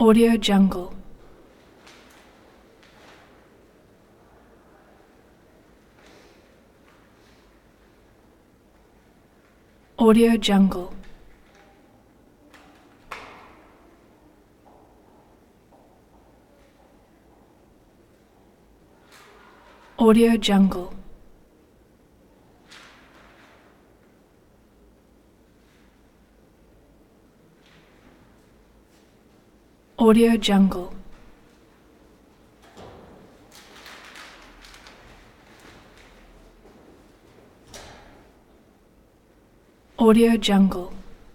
Audio Jungle. Audio Jungle. Audio Jungle. Audio Jungle. Audio Jungle.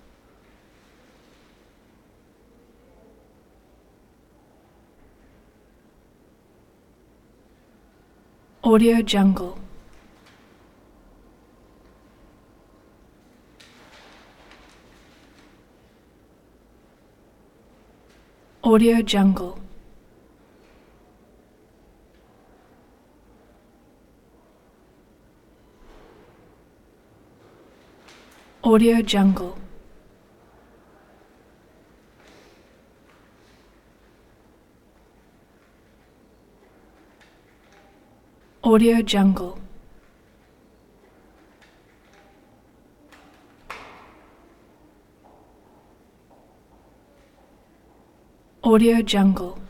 Audio Jungle. Audio Jungle. Audio Jungle. Audio Jungle. Audio Jungle.